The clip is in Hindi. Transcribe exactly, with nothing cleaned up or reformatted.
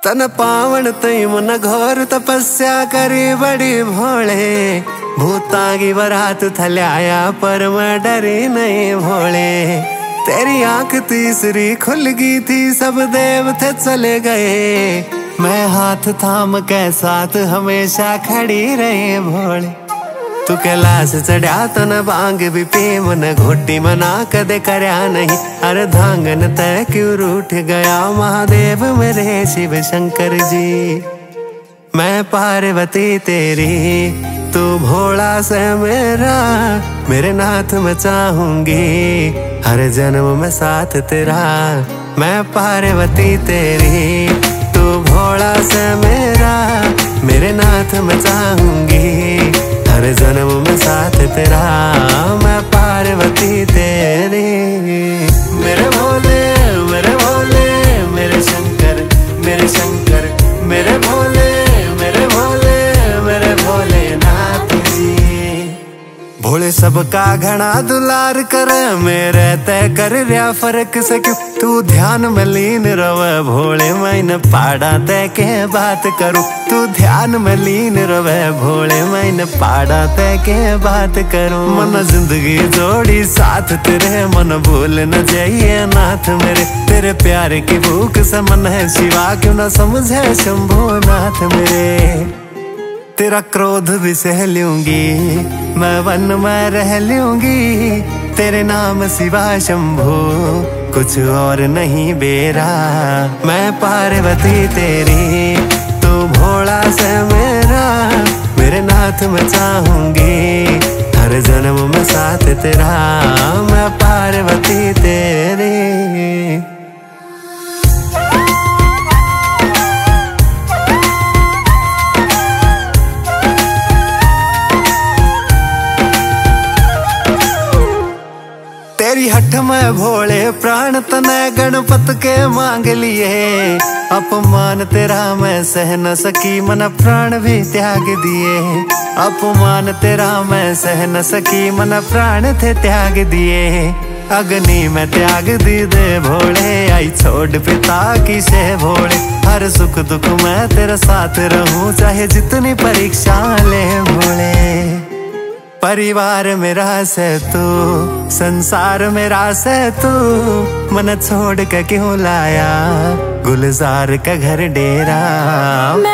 तन पावन तई मन घोर तपस्या करी बड़ी भोले। भूता की बरात थल्याया पर मैं डरी नहीं भोले। तेरी आंख तीसरी खुल गई थी सब देवते चले गए। मैं हाथ थाम के साथ हमेशा खड़ी रही भोले। तू कैलाश चढ़ा तो न भांग भी पी मन घोटी मना कदे करया नहीं। अरे धांगन तय क्यों रूठ गया महादेव मेरे शिव शंकर जी। मैं पार्वती तेरी तू भोला से मेरा। मेरे नाथ मैं चाहूंगी हर जन्म में साथ तेरा। मैं पार्वती तेरी तू भोला से मेरा। मेरे नाथ मैं चाहूंगी हर जन्म में साथ तेरा। मैं पार्वती तेरी। मेरे भोले मेरे भोले मेरे शंकर मेरे शंकर मेरे भोले मेरे भोले मेरे भोलेनाथ जी। भोले सबका घना दुलार कर मेरे तय कर रहा फर्क से क्यों। तू ध्यान में लीन रवे भोले मैंने पाड़ा तय के बात करूं। तू ध्यान में लीन रवे भोले मैंने पाड़ा तय के बात करूं। मन जिंदगी जोड़ी साथ तेरे मन भूल न जाइए नाथ मेरे। तेरे प्यार की भूख से मन है शिवा क्यों न समझे शंभो नाथ मेरे। तेरा क्रोध भी सह लूंगी मैं वन में रह लूंगी। तेरे नाम सिवा शंभो कुछ और नहीं बेरा। मैं पार्वती तेरी तू भोला से मेरा। मेरे नाथ मैं चाहूंगी हर जन्म में साथ तेरा। मैं पार्वती तेरी। तेरी हठ में भोले प्राण तने गणपत के मांग लिए। अपमान तेरा मैं सह न सकी मन प्राण भी त्याग दिए। अपमान तेरा मैं सह न सकी मन प्राण थे त्याग दिए। अग्नि में त्याग दी दे भोले आई छोड़ पिता की से भोले। हर सुख दुख में तेरा साथ रहूं चाहे जितनी परीक्षा ले भोले। परिवार मेरा से तू संसार मेरा से तू। मन छोड़ के क्यों लाया गुलजार का घर डेरा।